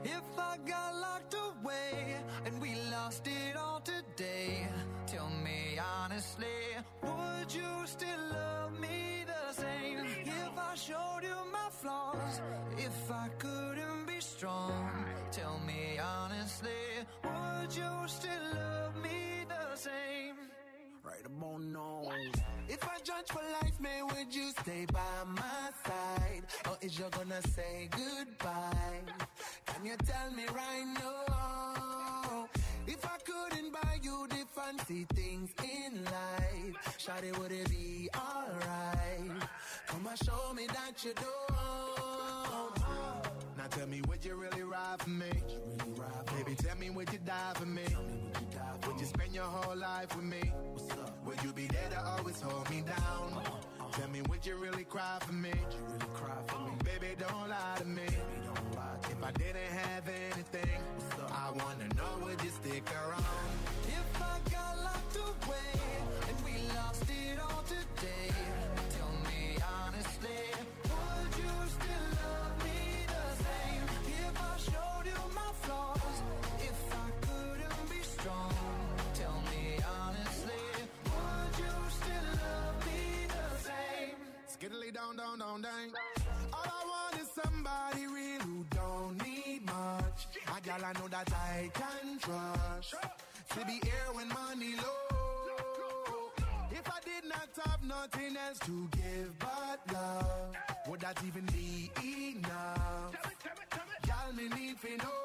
If I got locked away and we lost it all today, tell me honestly, would you still love me the same? If I showed you my flaws, if I couldn't be strong, tell me honestly, would you still love me the same? Right about now. If I judge for life, man, would you stay by my side? Or is you gonna say goodbye? Can you tell me right now? If I couldn't buy you the fancy things in life, shawty, would it be alright? Come and show me that you don't. Now tell me, would you really ride for me? Baby, tell me, would you die for me? Would you spend your whole life with me? Would you be there to always hold me down? Tell me, would you really cry for me? Baby, don't lie to me. If I didn't have anything, I wanna know, would you stick around? If I got locked away and we lost it all today, tell me honestly, would you still love me the same? If I showed you my flaws, if I couldn't be strong, tell me honestly, would you still love me the same? Skiddly down, down, down, down. All I want is somebody real who don't need much. A gal I know that I can trust. To be here when money low. If I did not have nothing else to give but love, would that even be enough? Gal, me need to know.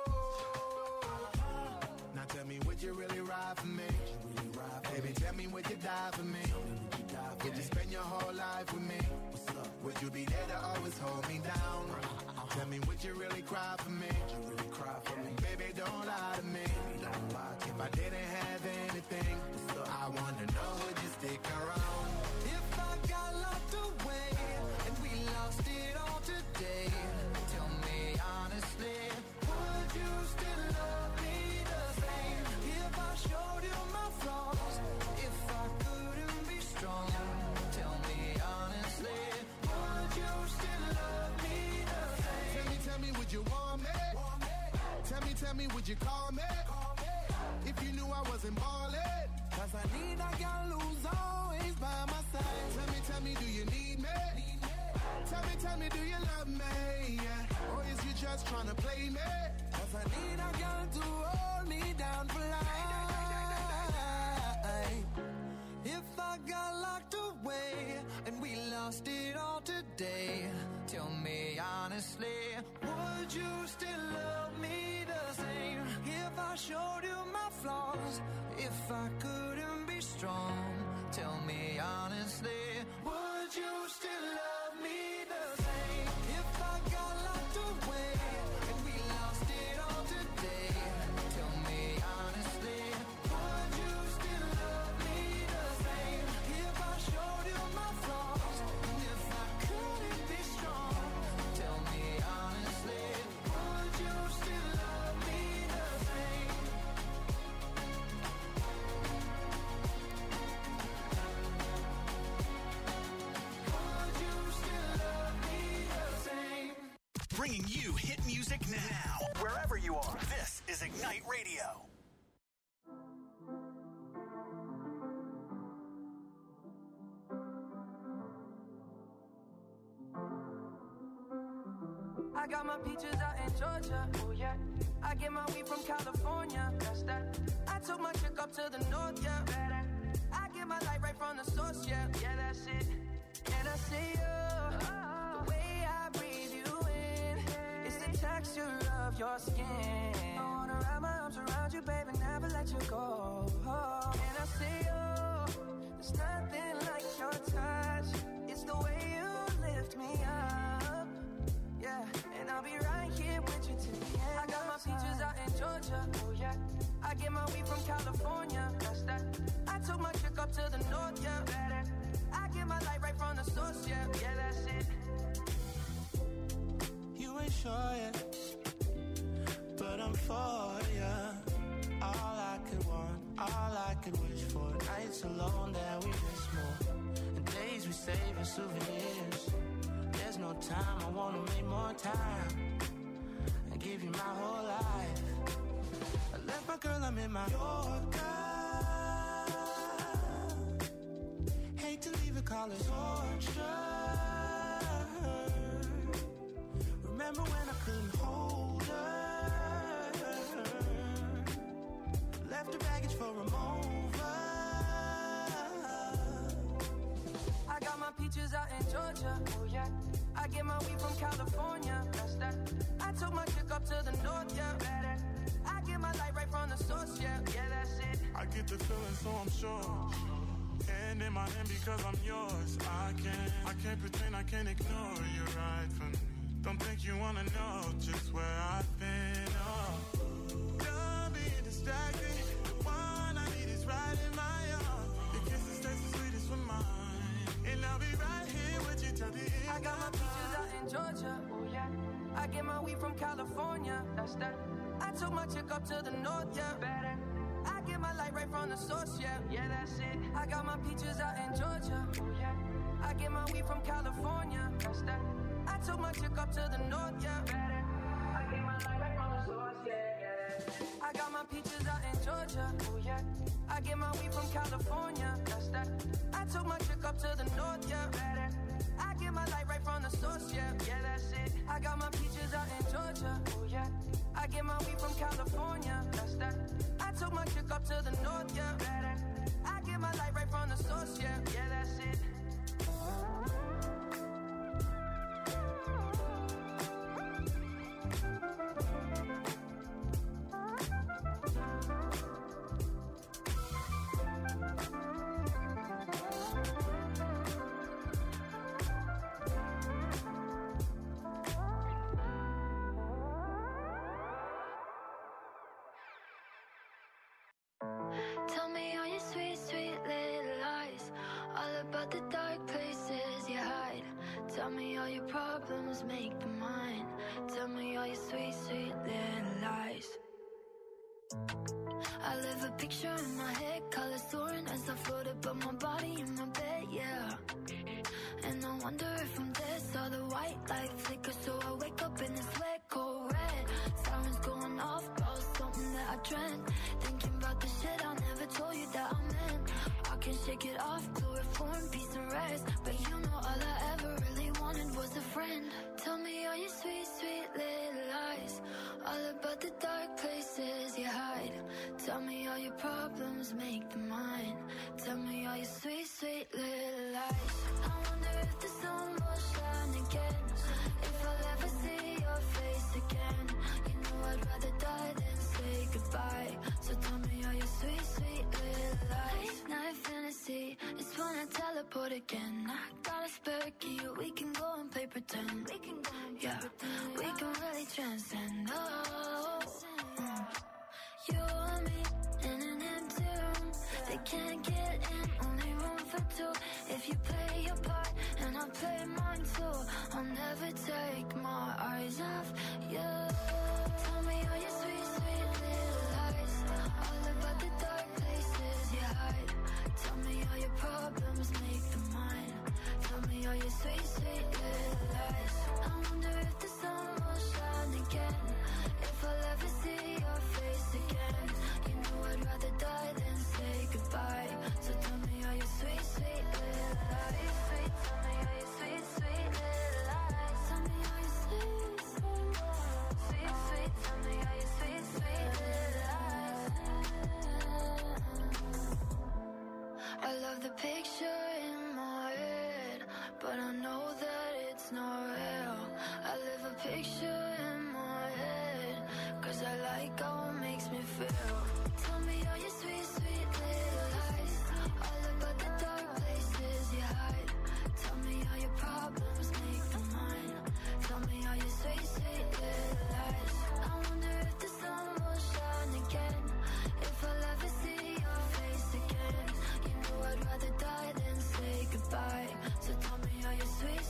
Now tell me, would you really ride for me? Baby, tell me, would you die for me? Would you spend your whole life with me? Would you be there to always hold me down? Tell me, would you really cry for me? Baby, don't lie to me. If I didn't have anything, I wanna know, would you stick around? If I got locked away and we lost it all today, tell me honestly, would you still love me the same? If I showed you my flaws, if I couldn't be strong, tell me honestly, would you still love me the same? Tell me, would you want me? Tell me, would you call me? If you knew I wasn't ballin', 'cause I need a girl who's always by my side. Tell me, do you need me? Tell me, do you love me? Yeah. Or is you just tryna play me? 'Cause I need a girl to hold me down for life. If I got locked away and we lost it all today, tell me honestly, would you still love me the same? If I showed you my flaws, if I couldn't be strong, tell me honestly, would you still love me the same? If I got locked away and we lost it all today, tell me honestly, would you still love me the same? If I showed you my flaws, and if I couldn't be strong, tell me honestly, would you still love me the same? Would you still love me the same? Bringing you hit music now. Wherever you are, this is Ignite Radio. I got my peaches out in Georgia, oh yeah. I get my weed from California, that's that. I took my chick up to the north, yeah. I get my light right from the source, yeah. Yeah, that's it. And I see you, the way I breathe you in, it's the texture of your skin. I wanna wrap my arms around you, baby, never let you go. And I see you, there's nothing like your touch. It's the way you lift me up, yeah. And I'll be right here with you till the end. I got my peaches out in Georgia, oh yeah. I get my weed from California, that's that. I took my chick up to the north, yeah. I get my light right from the source, yeah. Yeah, that's it. You ain't sure yet, but I'm for ya. All I could want, all I could wish for. Nights alone that we miss more, and days we save as souvenirs. There's no time, I wanna make more time. and give you my whole life. I left my girl, I'm in my Yorker. Hate to leave it, call it torture. Remember when I couldn't hold her? Left her baggage for a mover. I got my peaches out in Georgia. Oh yeah. I get my weed from California. That's that. I took my chick up to the north, yeah. Better. I get my light right from the source, yeah. Yeah, that's it. I get the feeling, so I'm sure. Hand in my hand because I'm yours. I can't pretend, I can't ignore you right from me. Don't think you wanna know just where I've been. Oh, done being distracted. The one I need is right in my arms. Your kisses taste the sweetest with mine, and I'll be right here with you till the end. I got my peaches out in Georgia. Oh yeah. I get my weed from California. That's that. I took my chick up to the north, yeah. Better. I get my light right from the source, yeah. Yeah, that's it. I got my peaches out in Georgia. Oh yeah. I get my weed from California. That's that. I took my chick up to the north, yeah. Better. I get my light right from the source, yeah. Yeah. I got my peaches out in Georgia. Oh yeah. I get my weed from California. That's that. I took my chick up to the north, yeah. Better. I get my light right from the source, yeah. Yeah, that's it. I got my peaches out in Georgia. Oh yeah. I get my weed from California. That's that. I took my chick up to the north, yeah. Better. I get my light right from the source, yeah. Yeah, that's it. Tell me all your sweet, sweet little lies, all about the dark places you hide. Tell me all your problems, make them mine. Tell me all your sweet, sweet little lies. I live a picture in my head, colors soaring as I float above my body in my bed, yeah. And I wonder if I'm dead, saw the white light flicker, so I wake up in this wet, cold red. Sirens going off, about something that I dreamt. Thinking about the shit I never told you that I meant. I can shake it off, chloroform, peace and rest. But you know all I ever really wanted was a friend. Tell me all your sweet, sweet little lies, all about the dark places you hide. Tell me all your problems, make them mine. Tell me all your sweet, sweet little lies. I wonder if the sun will shine again, if I'll ever see your face again. You know I'd rather die than say goodbye. So tell me all your sweet, sweet little lies. Night fantasy, it's when I teleport again. I got a spare key, we can go and play pretend. We can go and yeah, pretend. We can really transcend. Oh, you and me in an empty room. They can't get in, only room for two. If you play your part and I play mine too, I'll never take my eyes off you. Tell me all your sweet, sweet little lies, all about the dark places you hide. Tell me all your problems, make them mine. Tell me all your sweet, sweet little lies. I wonder if the sun will shine again, if I'll ever see your face again. You know I'd rather die than say goodbye. So tell me all your sweet, sweet little lies. Sweet, tell me all your sweet, sweet little lies. Tell me all your sweet, sweet, sweet, tell me all your sweet, sweet little lies. I love the picture in my head, but I know that it's not real. I live a picture in my head, cause I like how it makes me feel. Tell me all your sweet, sweet little lies, all about the dark places you hide. Tell me all your problems, make them mine. Tell me all your sweet, sweet little lies. I wonder if the sun will shine again, if I'll ever see your face again. You know I'd rather die than say goodbye. So tell me all your sweet,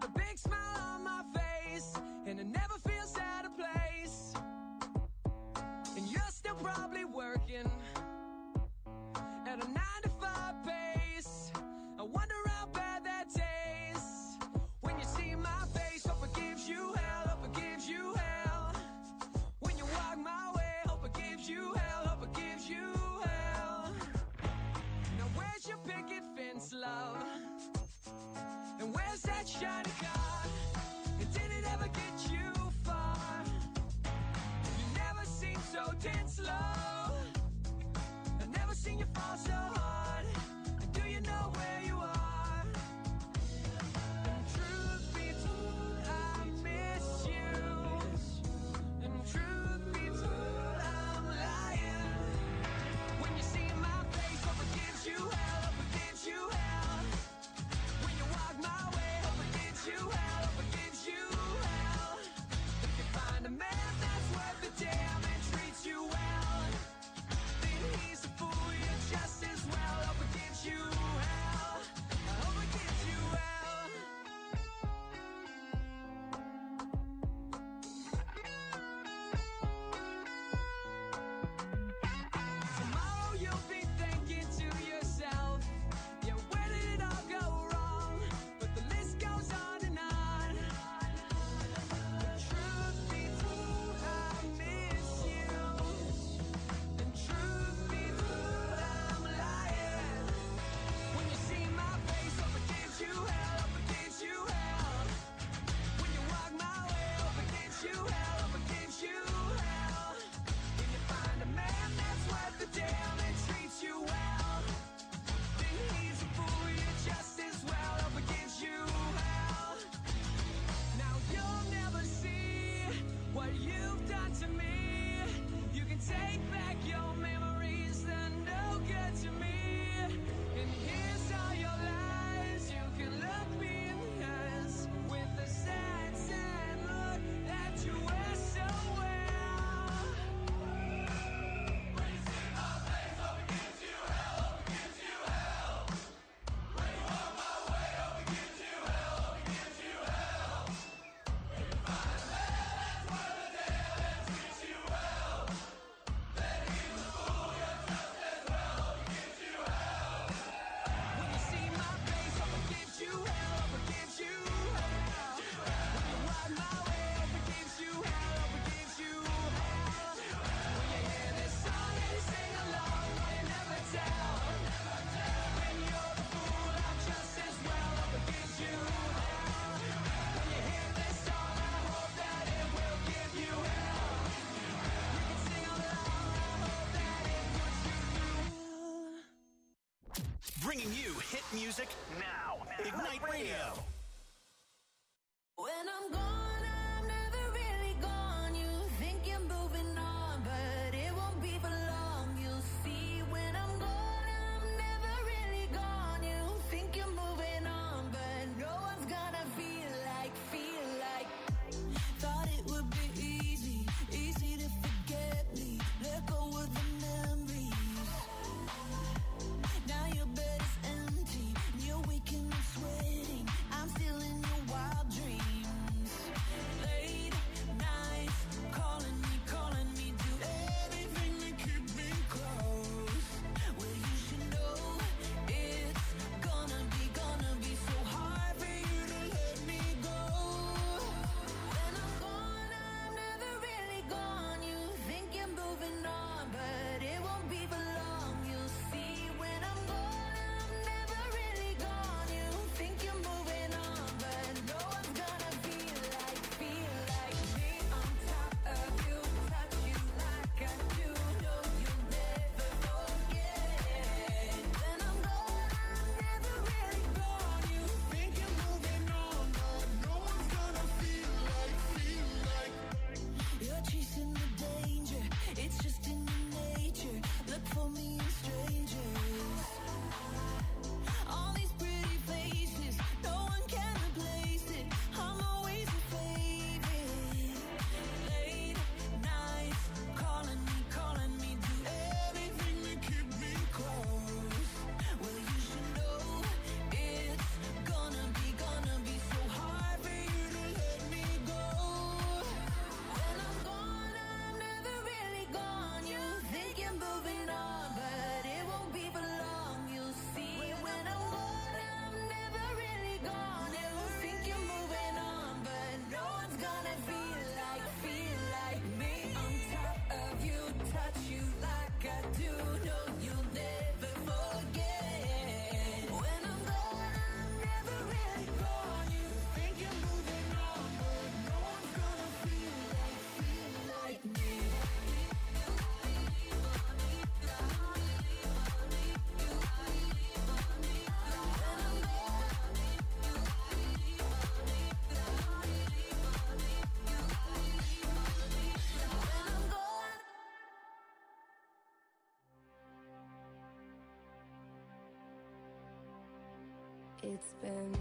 Keep a big smile on my face, and it never feels out of place. And you're still probably working at a 9-to-5 pace. I wonder how bad that tastes. When you see my face, hope it gives you hell, hope it gives you hell. When you walk my way, hope it gives you hell, hope it gives you hell. Now where's your picket fence, love? And where's that shiny car? And did it ever get you far? You never seem so tense, love. I've never seen you fall so hard. Do you know where you are? And truth be told, I miss you. And truth be told, I'm lying. When you see my face, hope it gives you hell, hope it gives you hell. When you walk my way, hope it gives you hell, hope it gives you hell. If you find a man that's worth the damn and treats you well, then he's a fool, you're just as well. Hope it gives you hell, I hope it gives you hell. Tomorrow you'll be thinking to yourself, yeah, where did it all go wrong? But the list goes on and on. The truth be told, I miss you. And truth be told, I'm lying. When you see my face, hope it gives you hell, hope it gives you hell. When you walk my way, hope it gives you hell, hope it gives you hell. When you find a man that's worth the damn and treats you well, then he's a fool, you're just as well. Hope it gives you hell. Now you'll never see what you've done to me. You can take back your memories, they're no good to me. And here's all your lies. You can look me in the eyes with the sad, sad look that you wear so well. When you see my face, hope it gives you hell, hope it gives you hell. When you walk my way, hope it gives you hell, hope it gives you hell. When you find a man that's worth the damn and treats you well, then he's a fool, you're just as well. Hope it gives you hell. When you see my face, hope it gives you hell, hope it gives you hell. When you walk my way, hope it gives you hell, hope it gives you hell. When you hear this song and you sing along, will you never tell? When you're the fool, I'm just as well. Hope it gives you hell. When you hear this song, I hope that it will give you hell. You can sing along, I hope that it puts you through. Bringing you hit music now. Ignite Radio. When I'm gone, I'm never really gone. You think you're moving on, but it won't be for long. You'll see when I'm gone, I'm never really gone. You think you're moving on, but no one's gonna feel like. Thought it would be easy to forget me. Let go of the memories. Now your bed is empty, you're waking up sweating. I'm It's been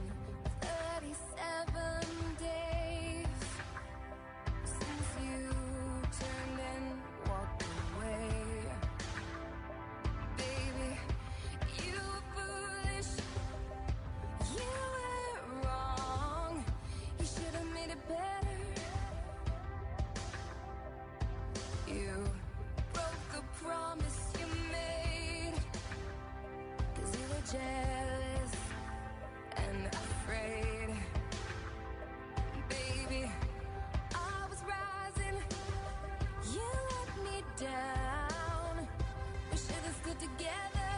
37 days since you turned and walked away. Baby, you were foolish. You were wrong. You should have made it better. You broke the promise you made, 'cause you were jealous and afraid. Baby, I was rising, you let me down. We should have stood together.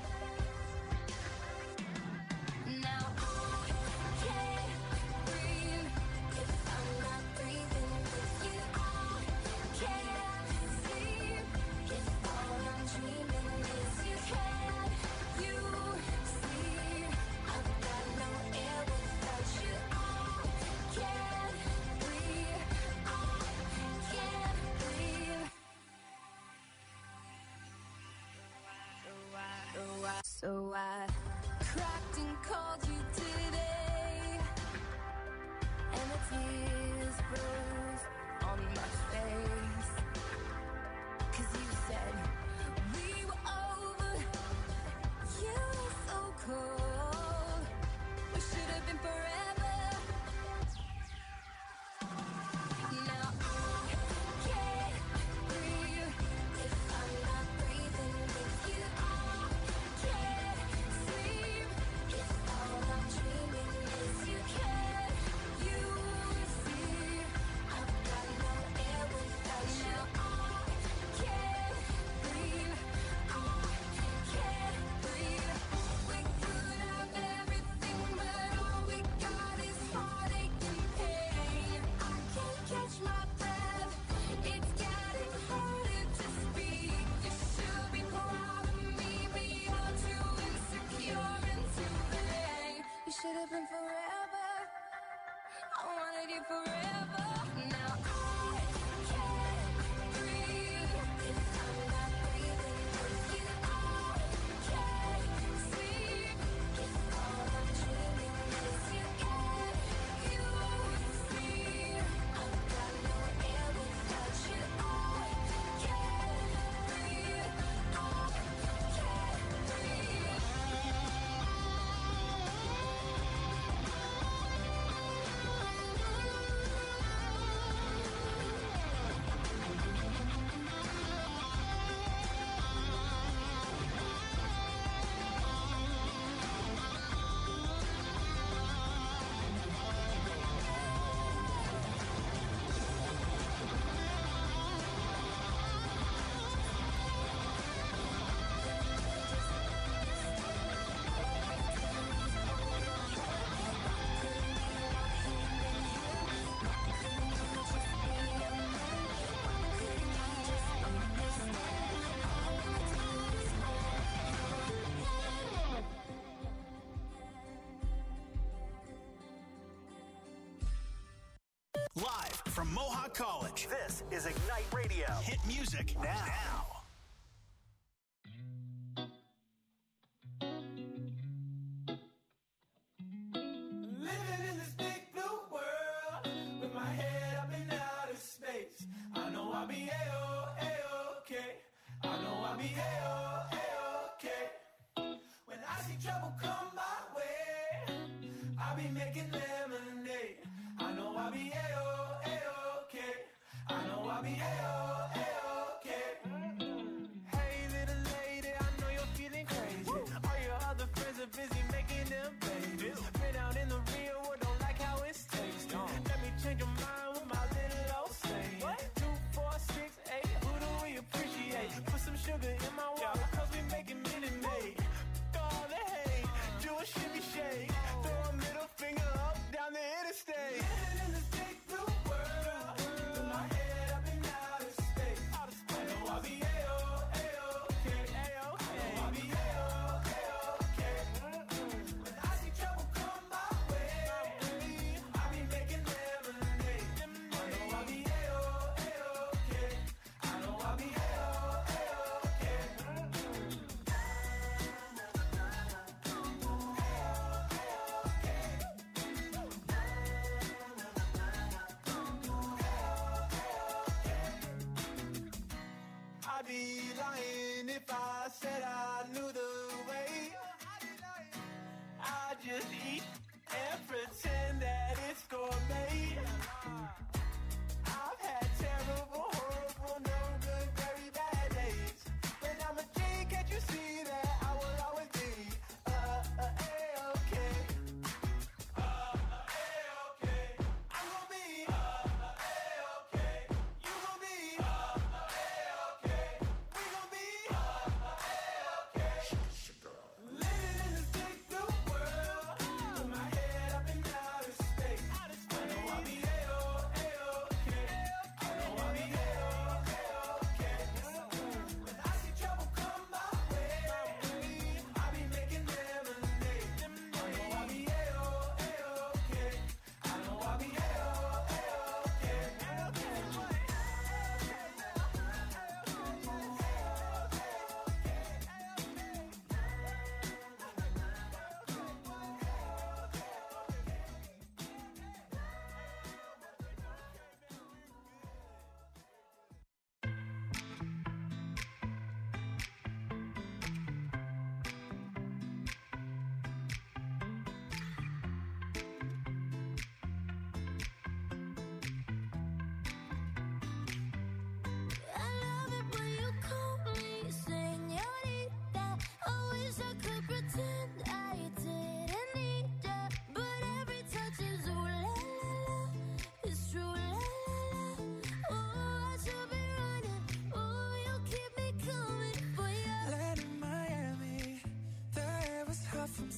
Now I can't breathe if I'm not breathing with you. I can't sleep if all I'm dreaming is you. Can you see I've got no air without you? I can't breathe. I can't breathe. So I cracked and called you today, and the tears froze on my face. 'Cause you said we were over. You were so cold. We should have been forever. Now I can't breathe if I'm not breathing with you. I can't sleep if all I'm dreaming is you. Can you see I've got no air without you? I can't breathe. I can't breathe. We could have everything, but all we got is heartache and pain. I can't catch my breath. It's getting harder to speak. You should be proud of me, but you're too insecure and too vain. You should have been forever. I wanted you forever. Now I can't breathe if I'm not breathing with you. I can't sleep if all I'm dreaming is you. Can you see I've got no air without you? I can't breathe. I can't breathe. Live from Mohawk College, this is Ignite Radio. Hit music now. Living in this big blue world with my head up in outer space. I know I'll be A-okay. I know I'll be A-okay. When I see trouble come my way, I'll be making lemonade. I know I'll be A-okay. I know I'll be A-okay. Hey little lady, I know you're feeling crazy. All your other friends are busy making them babies. Been out in the real world, don't like how it's tasting. Let me change your mind with my little old saying. 2, 4, 6, 8, who do we appreciate? Put some sugar in my water, 'cause we making Minute Maid. All the hate, do a shimmy shake. Throw a middle finger up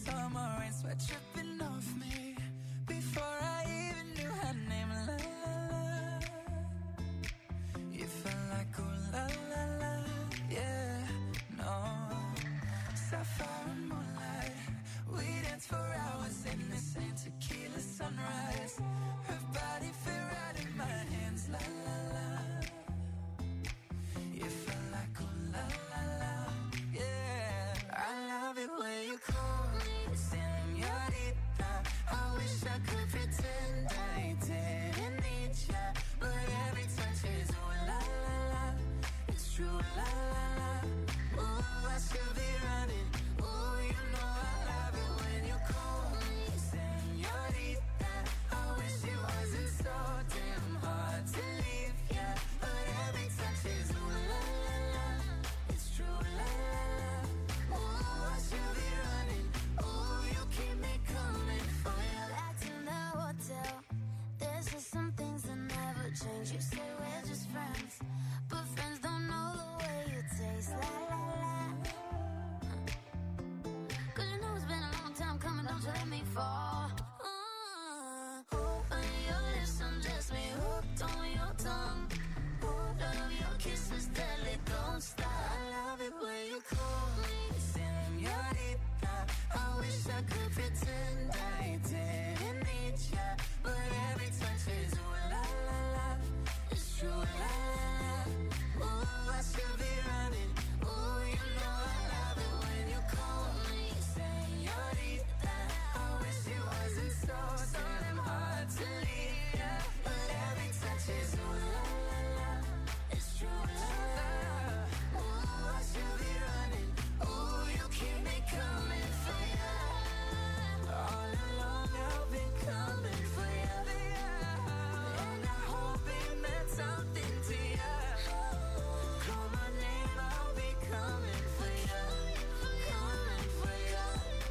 summer rain, sweat dripping off me. Before I even knew her name, la la la. You felt like ooh la la la, yeah, no. Sapphire and moonlight, we danced for hours in the same tequila sunrise. Her body fit right in my hands, la la la. You felt like ooh la la la, yeah. I love it when you call me señorita. I wish I could pretend I didn't need ya, but every touch is ooh la la la. It's true, la la la. Ooh, I should be running. Ooh, you know I love it when you call me señorita. I wish it wasn't so damn hard to leave ya, but every touch is ooh la la la. It's true, la la la. Ooh, I should be running. Ooh, you keep me coming for ya. Back in the hotel, there's just some things that never change. You say we're just friends, but friends don't know the way you taste. La la la. 'Cause you know it's been a long time coming, don't you let me fall. Open your lips, undress me, hooked on your tongue. Love your kisses, deadly, don't stop. I love it when you call me señorita. I wish I could pretend I didn't need ya, but every touch is ooh la la la. It's true, la la la. Ooh, I should be running. Ooh, you know I love it when you call me señorita. I wish it wasn't so damn hard to leave ya, but every touch is ooh la la la. It's true, la la la. Ooh, I should be running. Ooh, you keep me coming for ya. All along I've been coming for ya, and I hope it meant something to ya. Call my name, I'll be coming for ya, coming for ya.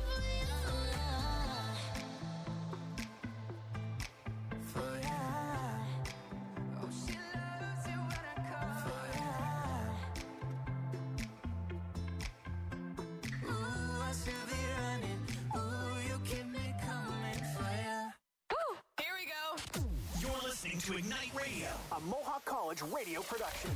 For ya. Oh, she loves you when I call for ya. Ooh, I should be running. Ooh, you keep me coming for ya. Here we go. You're listening to Ignite Radio, a Mohawk College radio production.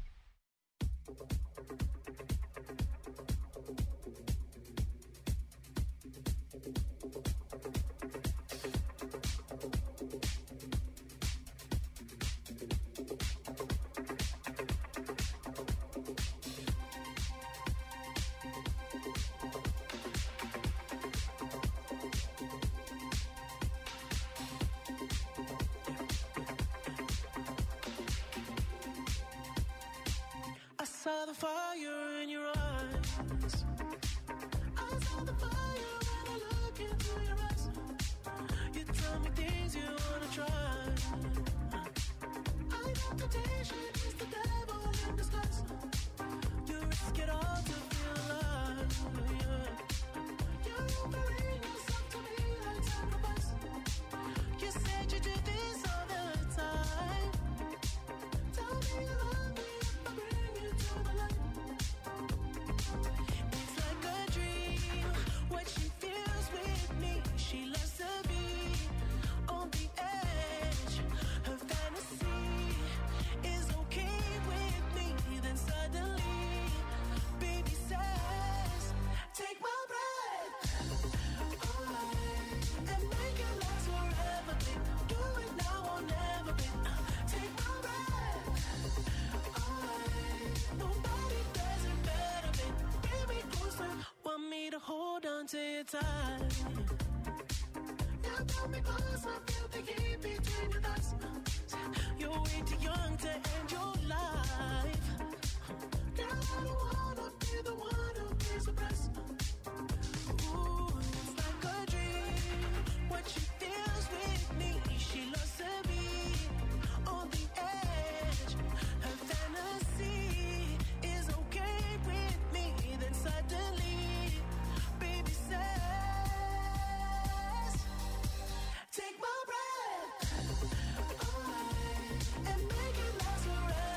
I saw the fire in your eyes. I saw the fire when I look into your eyes. You tell me things you wanna try. I know temptation is the devil in disguise. You risk it all to feel alive. Yeah. You're offering yourself to me like sacrifice. You said you do this all the time. Tell me you love me if I bring you to the light. It's like a dream what she feels with me. She loves to be on the edge. Her fantasy is okay with me. Then suddenly, baby says, take my breath away and make it last forever, babe. Do it now or never, babe. Take my breath away. Nobody does it better, babe. Bring me closer. Want me to hold on to your tight. You got me close, I feel the heat between your thighs. You're way too young to end your life. Girl, I don't wanna be the one who pays the price. Ooh, it's like a dream what she feels with me. She loves to be on the edge. Her fantasy is okay with me. Then suddenly, baby says, take my breath away and make it last forever.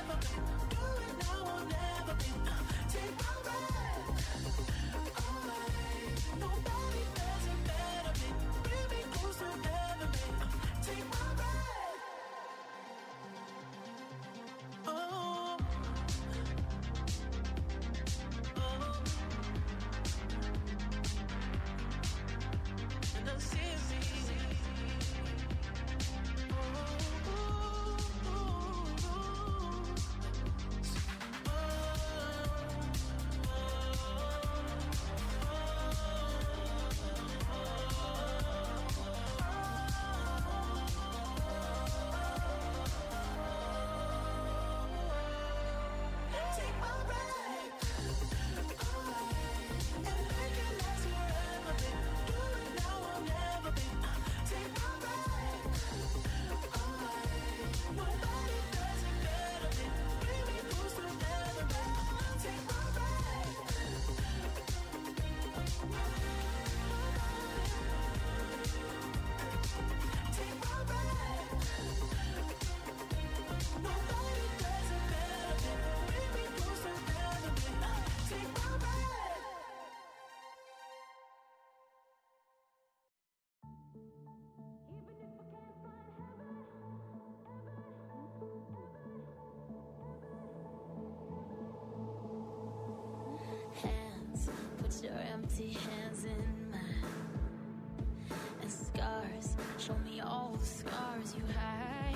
Place your empty hands in mine, and scars, show me all the scars you hide.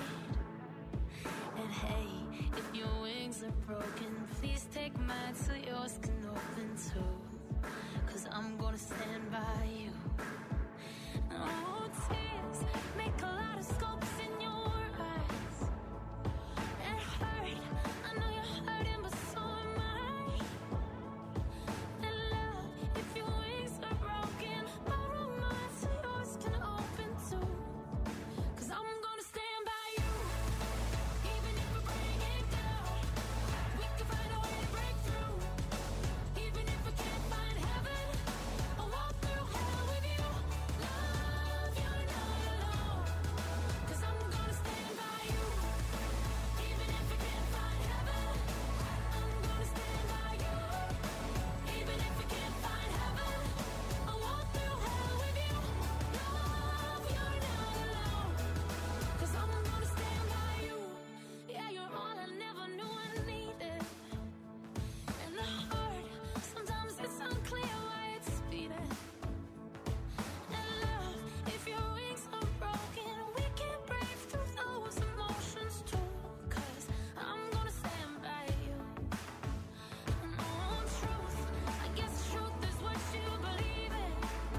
And hey, if your wings are broken, please take mine so yours can open too. 'Cause I'm gonna stand by you. Oh, tears make a lot of scopes in your eyes. It hurt, I know you're hurting, but so am I. And love, if your wings are broken, borrow mine so yours can open too. 'Cause I'm gonna stand by you, even if we bring it down. We can find a way to break through, even if we can't find heaven. I'll walk through hell with you. Love, you're not alone. 'Cause I'm gonna stand by you, even if we can't find heaven. I'm gonna stand by you, even if we can't find heaven. I'll walk through hell with you. Love, you're not alone. 'Cause I'm gonna stand by you. Yeah, you're all I never knew I needed. And the heart, sometimes it's unclear why it's beating. And love, if your wings are broken, we can break through those emotions too. 'Cause I'm gonna stand by you. And truth, I guess truth is what you believe in.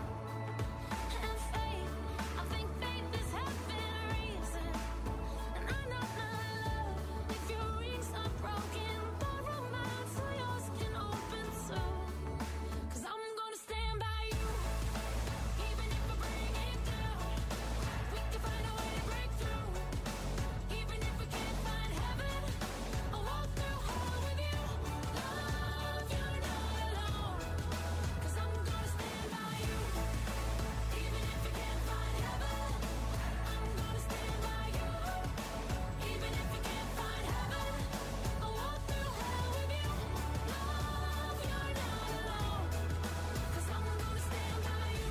And faith, I think faith is having reason. And I know my love, if your wings are broken, borrow mine so yours can open too. 'Cause I'm gonna stand by you, even if we bring it down. We can find a way to break through, even if we can't find heaven. I'll walk through hell with you. Love, you're not alone. 'Cause I'm gonna stand by you, even if we can't find heaven. I'm gonna stand by you, even if we can't find heaven. I'll walk through hell with you. Love, you're not alone. 'Cause I'm gonna stand by you.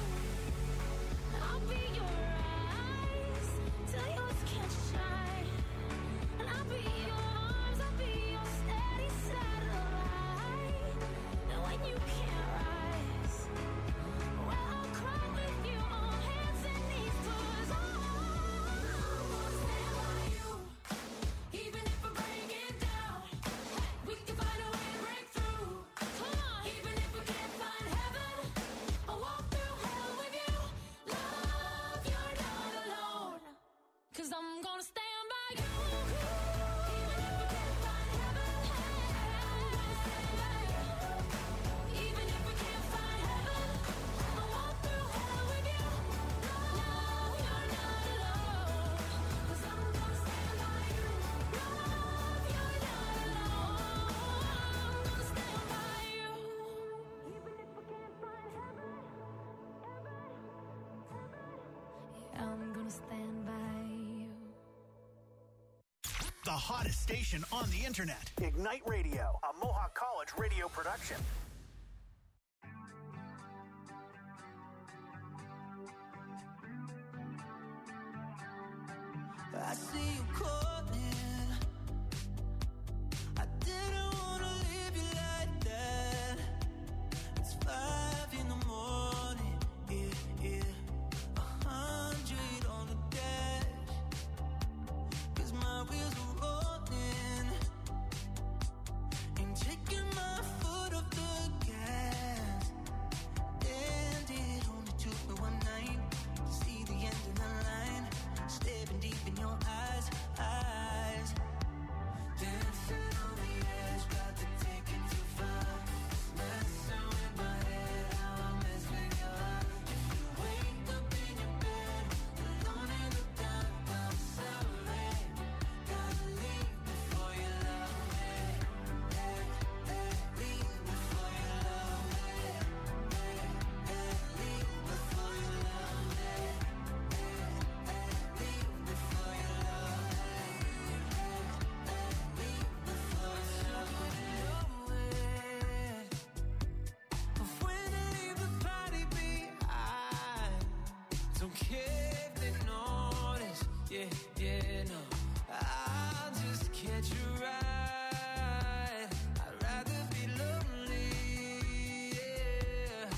I'll be your eyes till yours can't shine. And I'll be your arms, I'll be your steady satellite. And when you can't rise, well, I'll cry with you on hands and knees. 'Cause I'm gonna stand by you, even if we bring it down. We can find a way to break through. Come on, even if we can't find heaven. I'll walk through hell with you. Love, you're not alone. 'Cause I'm gonna stand by you, even if we can't find heaven. I'm gonna stand by you, even if we can't find heaven. I'll walk through hell with you. Love, you're not alone. 'Cause I'm gonna stand by you. Love, you're not alone. I'm gonna stand by you, even if we can't find heaven. Yeah, I'm gonna stand by you. The hottest station on the internet. Ignite Radio, a Mohawk College radio production. I see you calling. I didn't wanna leave you like that. It's 5 in the morning, yeah. 100 on the dash. 'Cause my wheels are rolling. Ain't taking my foot off the gas. And it only took me one night to see the end of the line. Staring deep in your eyes. Dancing on the edge, got to take it too far. Messing with my head, how I mess with your heart. If you wake up in your bed, alone in the dark, I'm sorry. Gotta leave before you love me. Leave before you love me. Leave before you love me. Leave before you love me. Leave before you love me. But when I leave the party behind, don't care if they notice. Yeah, no. I'll just catch a ride. I'd rather be lonely, yeah.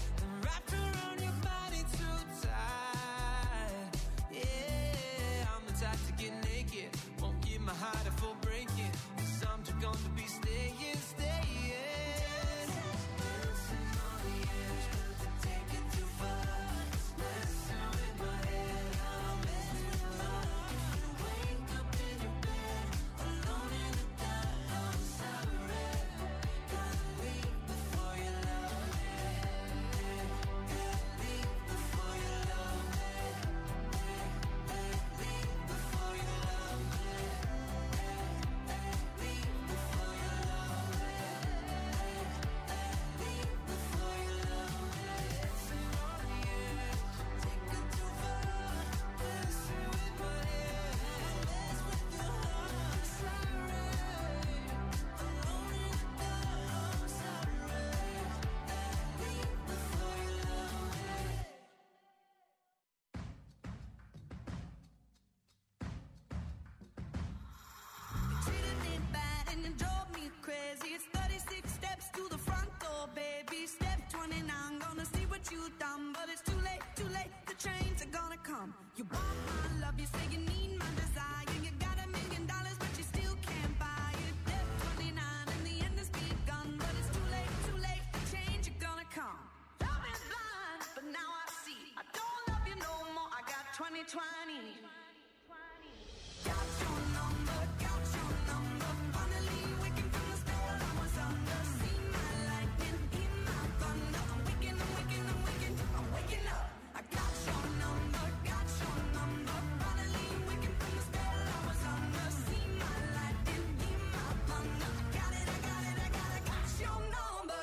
29, gonna see what you done, but it's too late, the trains are gonna come. You want my love, you say you need my desire. You got $1 million, but you still can't buy it. Left 29, and the end has begun, but it's too late, the change are gonna come. Love is blind, but now I see. I don't love you no more, I got 20/20. Got your number, finally waking from the spell I was under. See my lightning, hear my thunder. I'm waking up. I got your number, finally waking from the spell I was under. See my lightning, hear my thunder. I got it, got your number.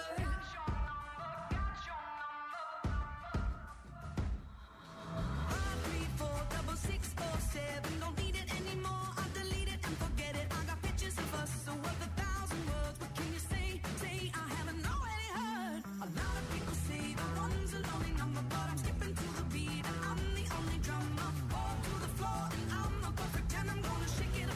5346647, don't need it anymore. I delete it and forget it. I got pictures of us, so worth 1,000 words. What can you say? I haven't already heard. A lot of people say the one's a lonely number, but I'm skipping to the beat and I'm the only drummer. Fall to the floor and I'm a perfect 10. I'm gonna shake it up.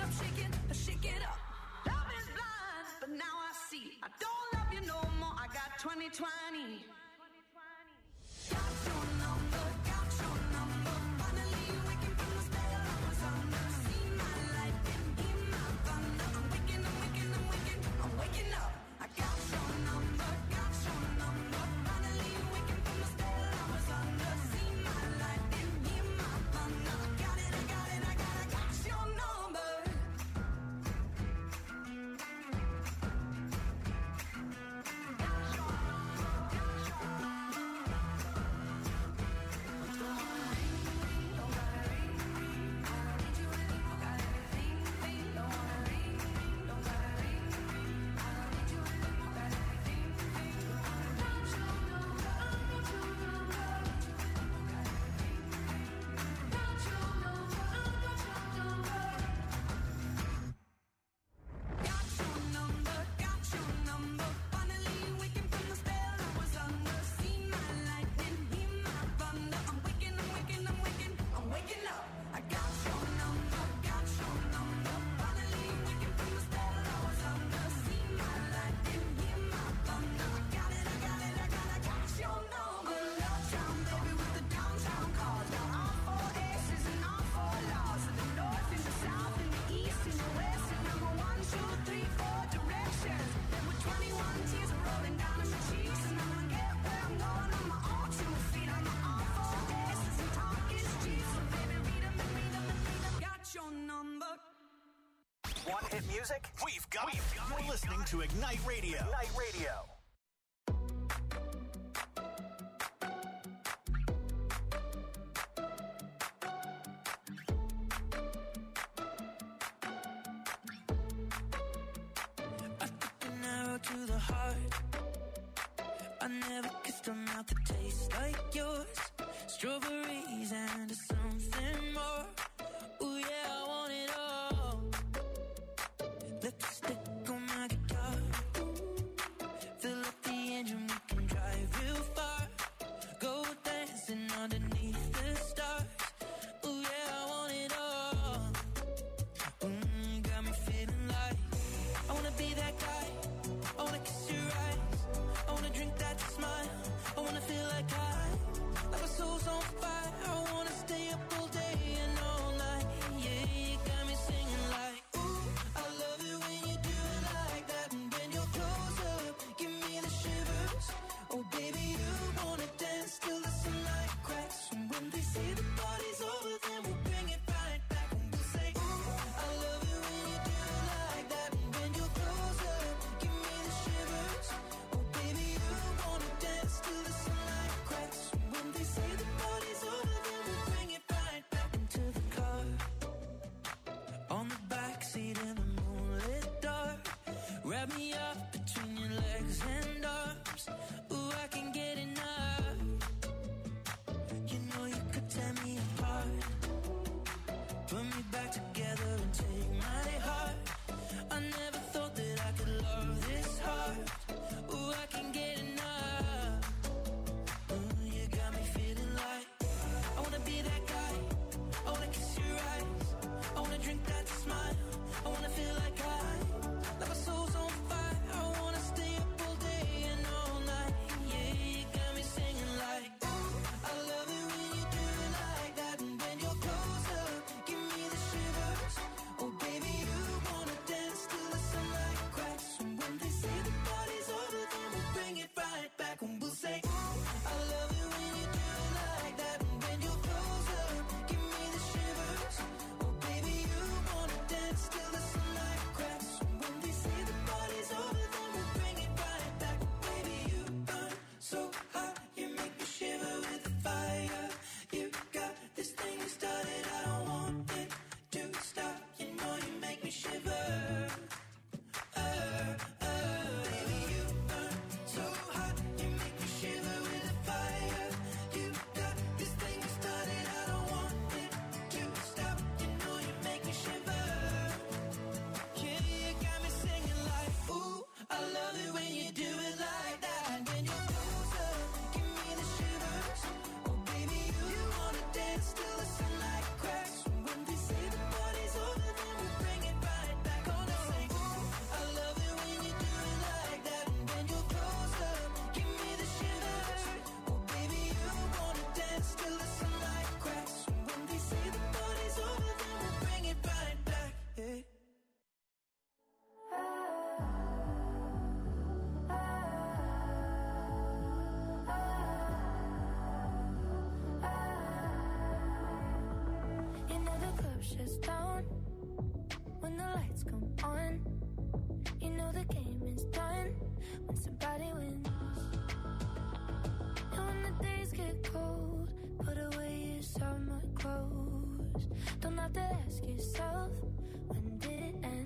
Love is blind, but now I see. I don't love you no more. I got 20/20. Got your number, finally waking from the spell I was under. See my lightning, hear my thunder. I'm waking up. I got your number, finally waking from the spell I was under. See my lightning, hear my thunder. I got it, I got your number. Got your number, finally waking from the spell I was under. See my lightning, hear my thunder. I'm waking up. I got your number, finally waking from the spell I was under. See my lightning, hear my thunder. I got it, I got your number. Uptown baby with the downtown cars. Got all 4 S's and all 4 laws. In the north, in the south, in the east, in the west. And number 1, 2, 3, 4 directions. There were 21 tears rolling down her cheeks. And I'm gonna get where I'm going on my own 2 feet. I'm on all 4 S's and talk is cheap. So baby, read 'em. Got your number. Want hit music? We've got it. You're listening to Ignite Radio. An arrow to the heart. I never kissed a mouth that tastes like yours. Strawberries and something more. Ooh yeah, I want it all. Lipstick on my guitar. Fill up the engine, we can drive real far. Go dancing underneath the stars. Ooh yeah, I want it all. Got me feeling like I wanna be that guy. I wanna kiss your eyes. I wanna drink that smile. I wanna feel like my soul's on fire. I wanna stay up all day and all night. Yeah, you got me singing like, ooh, I love it when you do it like that. And when you're close up, give me the shivers. Oh baby, you wanna dance till the sunlight cracks. And when they say the party lights come on, you know the game is done when somebody wins. And when the days get cold, put away your summer clothes. Don't have to ask yourself, when did it end?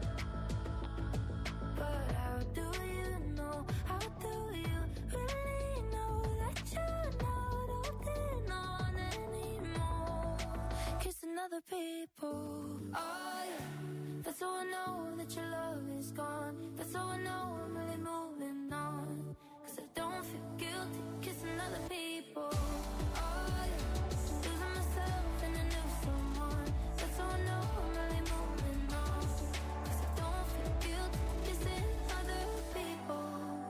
But how do you know, how do you really know that you're not holding on anymore? Kissing other people, oh yeah. That's how I know that your love is gone. That's how I know I'm really moving on. 'Cause I don't feel guilty kissing other people, oh yeah. Losing myself in a new someone. That's how I know I'm really moving on. 'Cause I don't feel guilty kissing other people.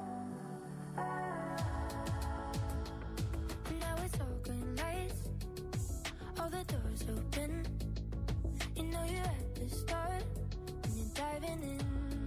Now it's all green lights, all the doors open. You know you're at the start when you're diving in.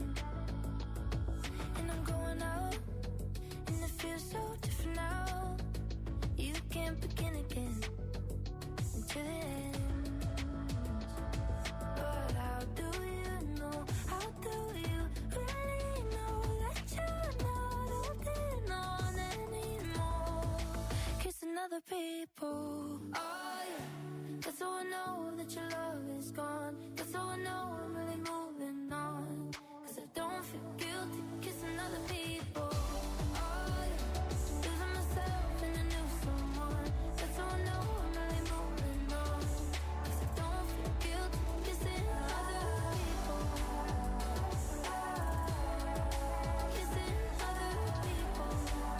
And I'm going out, and it feels so different now. You can't begin again until it ends. But how do you know, how do you really know that you're not holding on anymore? Kissing other people, oh yeah. That's how I know that your love is gone. That's how I know I'm really moving on. 'Cause I don't feel guilty kissing other people, oh yeah. Losing myself in a new someone. That's how I know I'm really moving on. 'Cause I don't feel guilty kissing other people. Kissing other people.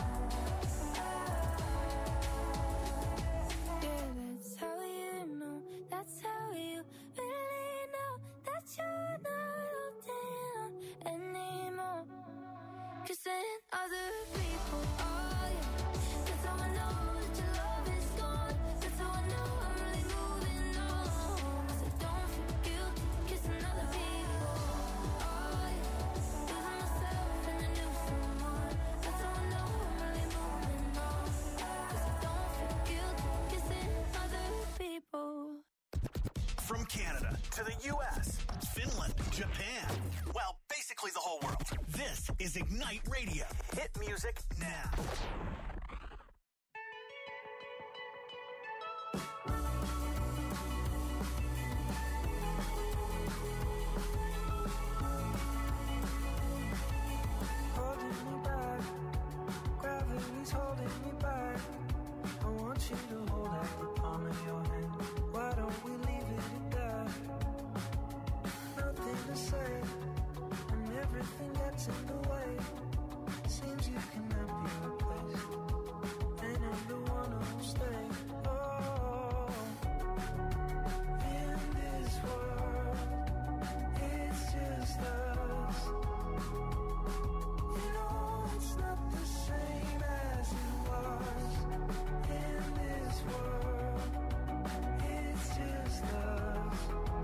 Yeah, that's how you know. That's how you really know that you're not holding on anymore. Kissing other people, oh yeah. That's how I know that your love is gone. That's how I know I'm really moving on. 'Cause I don't feel guilty kissing other people, oh yeah. Losing myself in a new someone. That's how I know I'm really moving on. 'Cause I don't feel guilty kissing other people. From Canada to the U.S., Finland, Japan, well, basically the whole world. This is Ignite Radio. Hit music now. Holding me back, gravity's holding me back. I want you to hold out the palm of your hand. Why don't we leave it at that? Nothing to say, and everything gets in the way. Seems you cannot be replaced, and I'm the one who'll stay. Oh, in this world, it's just us. You know it's not the same as it was. In this world, it's just us.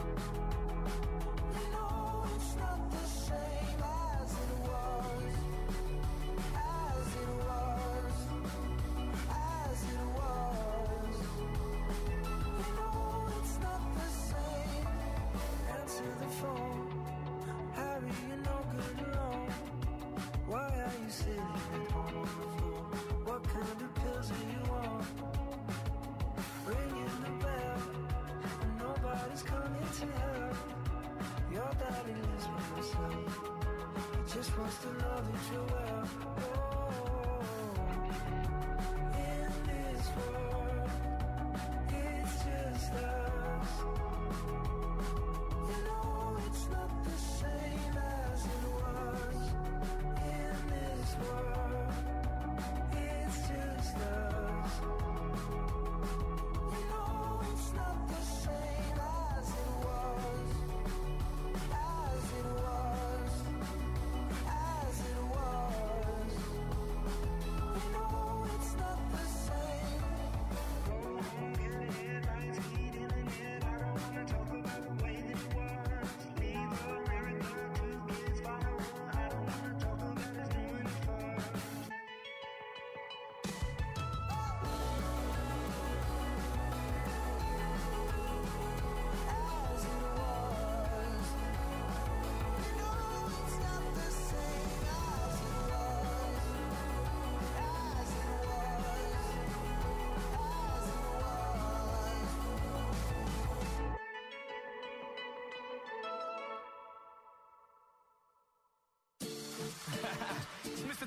You know it's not the same as it was. As it was. As it was. You know it's not the same. Answer the phone. Harry, you're no good alone. Why are you sitting at home on the floor? What kind of pills are you on? Ringing the bell, and nobody's coming to help. Your daddy lives by himself. He just wants to know that you're well. Oh, in this world, it's just us. You know it's not the same as it was. In this world, it's just us. You know it's not the same as it was. As it was. As it was.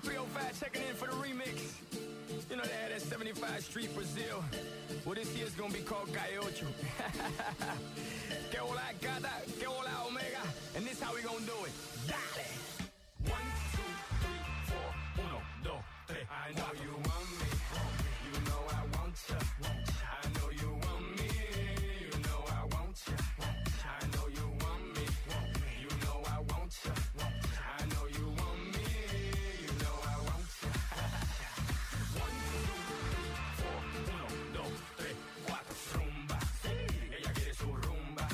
305 checking in for the remix. You know they had that 75 Street Brazil. Well, this year's gonna be called Calle Ocho. Que hola gata, que hola omega. And this how we gonna do it. Dale! 1, 2, 3, 4, 1, 2, 3. I know you want me. You know I want ya. I know you want me. You know I want ya. I know you want me. You know I want ya. I know you want me. You know I want ya. 1, 2, 3, 4, 1, 2, 3, 4. Rumba, sí. Ella quiere su rumba.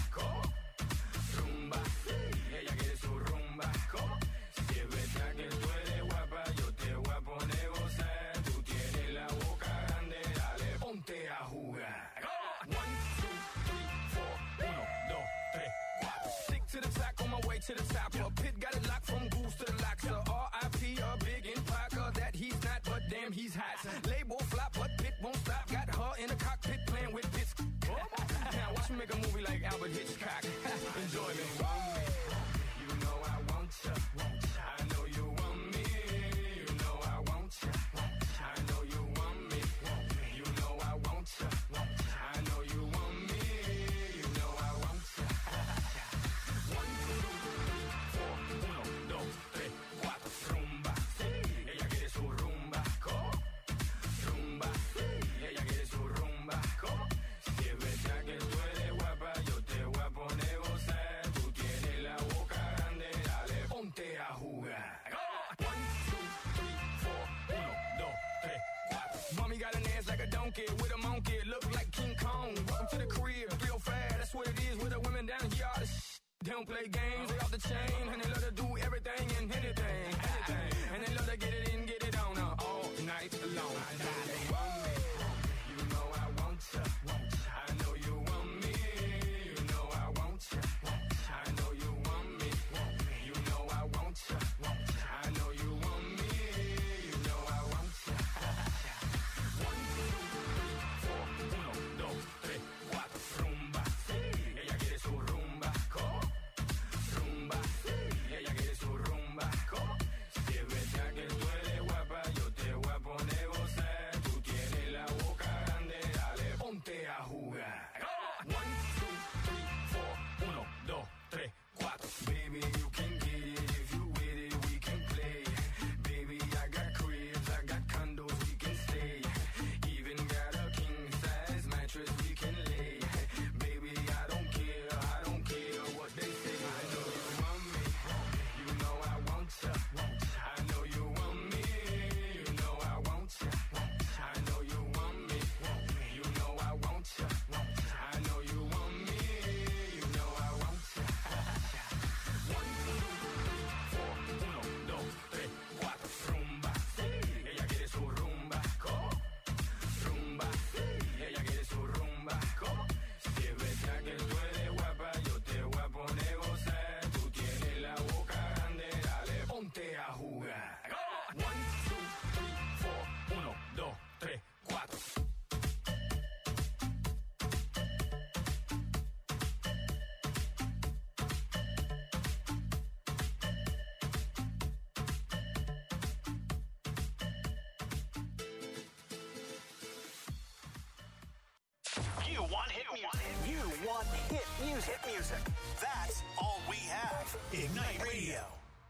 Rumba, sí. Ella quiere su rumba. Si es verdad que tú eres guapa, yo te voy a poner gozar. Tú tienes la boca grande, dale, ponte a jugar. 1, 2, 3, 4, 1, 2, 3, 4. Stick to the track on my way to the top. Pit got it locked from goose to the locks. R.I.P. a big impact that he's not, but damn he's hot. Label flop, but Pit won't stop. Got her in the cockpit playing with bits. Now watch me make a movie like Albert Hitchcock. Enjoy me. You know I want ya. I know you want me. You know I want ya. I know you want me. You know I want ya. I know you want me. You know I want ya. 1, 2, 3, 4, 1, 2, 3, 4. Rumba, sí. Ella quiere su rumba. Rumba, sí. Ella quiere su rumba. Si es verdad que tú eres guapa, yo te voy a poner gozar. Tú tienes la boca grande, dale, ponte a jugar. 1, 2, 3, 4, 1, 2, 3, 4. Mommy got an ass like a donkey with a monkey, look like King Kong. Welcome to the crib, 305, that's what it is with the women down here. All the they don't play games, they off the chain, and they love to do everything and anything. And they love to get it in, get it on all night long. They want me, you know I want ya. I know you want me, you know I want ya. I know you want me, you know I want ya. I know you want me, you know I want ya. 1, 2, 3, 4, 1, 2, 3, 4. Rumba, sí. Ella quiere su rumba. Rumba, sí. Ella quiere su rumba. Si es verdad que tú eres guapa, yo te voy a poner gozar. Tú tienes la boca grande, dale, ponte a jugar. 1, 2, 3, 4, 1, 2, 3, 4. Baby, you can get it if you with it, we can play. Baby, I got cribs, I got condos, we can stay. Even got a king size mattress we can lay. Baby, I don't care what they say. I know you want me, you know I want ya. I know you want me, you know I want ya. I know you want me, you know I want ya. I know you want me, you know I want ya. 1, 2, 3, 4, 1, 2, 3, 4. Rumba, sí. Ella quiere su rumba. Rumba, sí. Ella quiere su rumba. Si es verdad que tú eres guapa, yo te voy a poner gozar. Tú tienes la boca grande, dale, ponte a jugar. 1, 2, 3, 4, 1, 2, 3, 4. You want hit music. You want hit music. Hit music. That's all we have. Ignite Radio.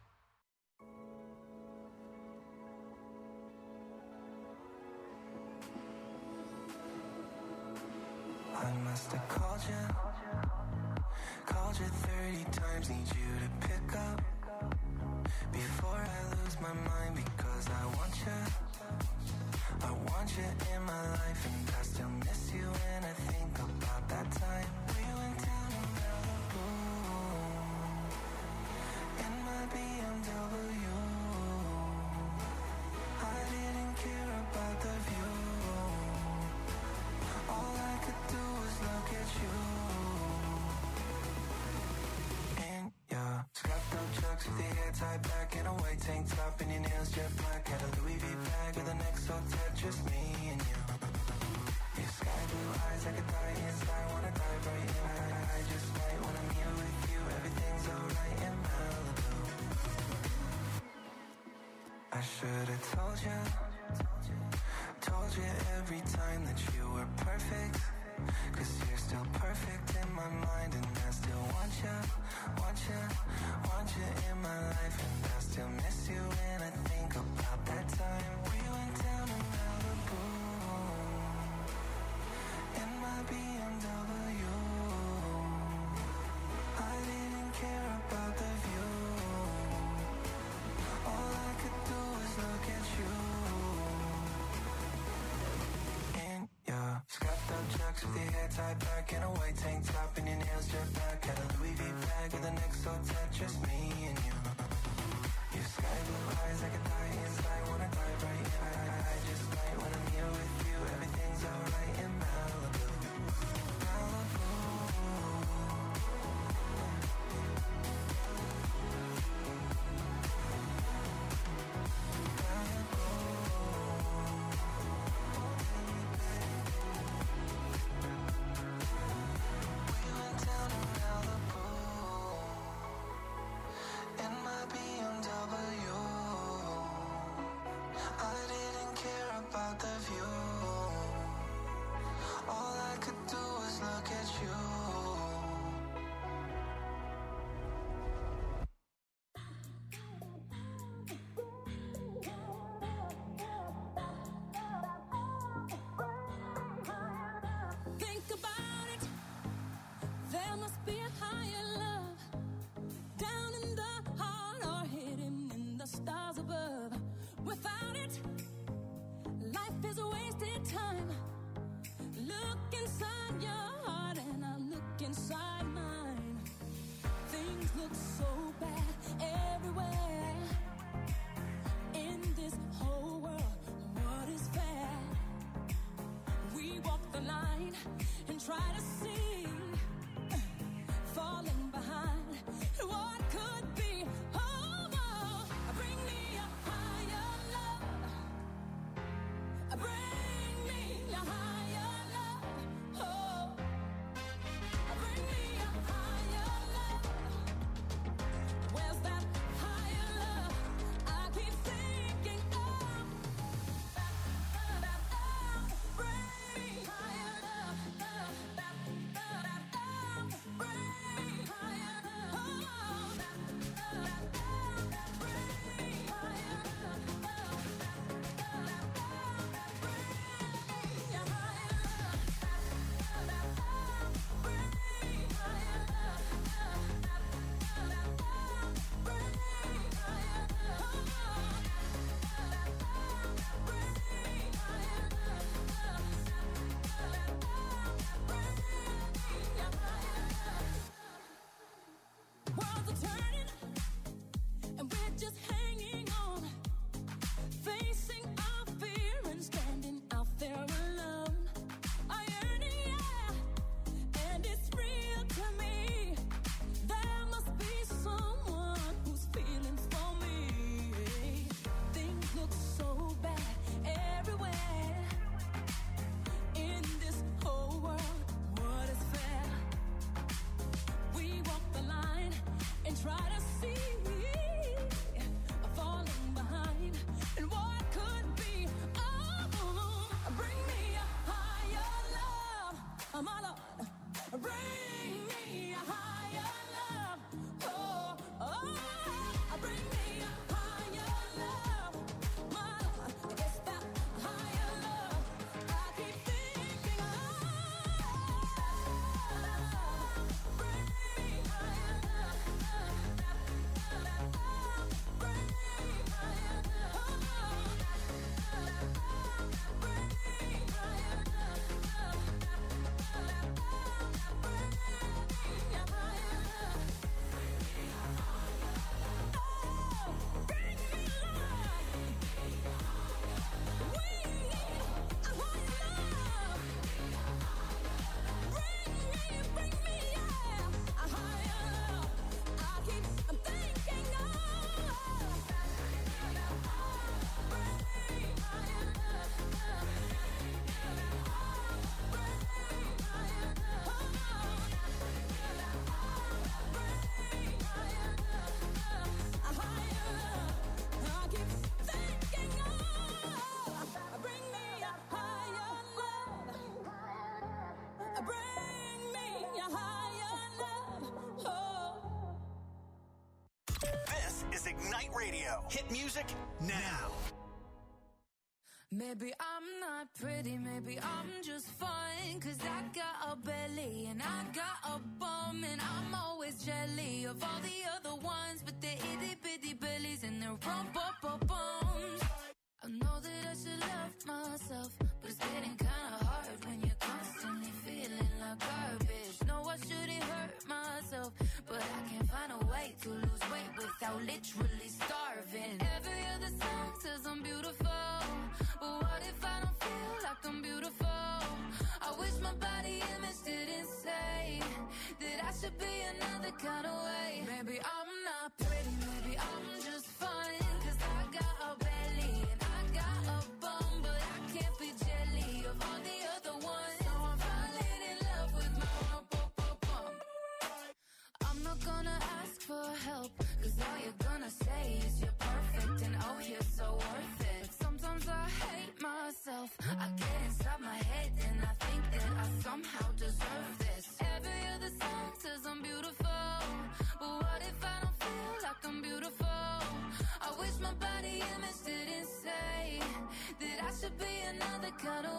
I must have called you 30 times, need you to pick up before I lose my mind, because I want you in my life, and I still miss you when I think about that time we went down to Malibu in my BMW. I didn't care about the view. All I could do was look at you. In your scrapped up chucks with your hair tied back in a white tank top and your nails jet black. Had a Louis V bag with an XO tat, just me and you. Your sky blue eyes, I could die inside, wanna dive right in. I just might when I'm here with you, everything's alright in Malibu. I should've Told you every time that you were perfect. 'Cause you're still perfect in my mind. And I still want you in my life. And I still miss you when I think about that time we went down to Malibu in my BMW. I didn't care about the view. All I could do was look at you. In your scuffed up chucks with your hair tied back and a white tank top and your nails jerked back. Had a Louis V bag with the neck so tight, just me and you. Your sky blue eyes, I could die inside, wanna die right here. I just might when I'm here with you. Everything's alright in Malibu. Malibu. Try to see, falling behind what could be. Oh, bring me a higher love. Bring me a higher love. Oh, bring me a higher love. Where's that higher love? I keep thinking of. Bring me higher love. Worlds are turning, and we're just hanging on, facing our fear and standing out there alone. I yearn, yeah, and it's real to me. There must be someone who's feeling for me. Things look so bad everywhere in this whole world. What is fair? We walk the line and try to see, falling behind and what could be. Oh, bring me a higher love, my Lord. Bring me a higher love. Oh, bring me a higher love, my Lord. It's that higher love I keep thinking of. Bring me higher love. Bring Ignite Radio. Hit music now. Maybe I'm not pretty, maybe I'm just fine. Cause I got a belly and I got a bum. And I'm always jelly of all the other ones. But they're itty bitty bellies and they're rump-up-up-bums. I know that I should love myself, but it's getting kinda hard when you're constantly feeling like garbage. No, I shouldn't hurt myself, but I can't find a way to lose weight without literally starving. Every other song says I'm beautiful, but what if I don't feel like I'm beautiful? I wish my body image didn't say that I should be another kind of way. Maybe I'm not pretty, maybe I'm just fine. Cause I got a belly and I got a bum, but I can't be jelly of all the other ones. So I'm falling in love with my bum. I'm not gonna ask for help, cause all you're gonna say is you're perfect and oh you're so worth it. But sometimes I hate myself, I get inside my head and I think that I somehow deserve this. Every other song says I'm beautiful, but what if I don't feel like I'm beautiful? I wish my body image didn't say that I should be another kind of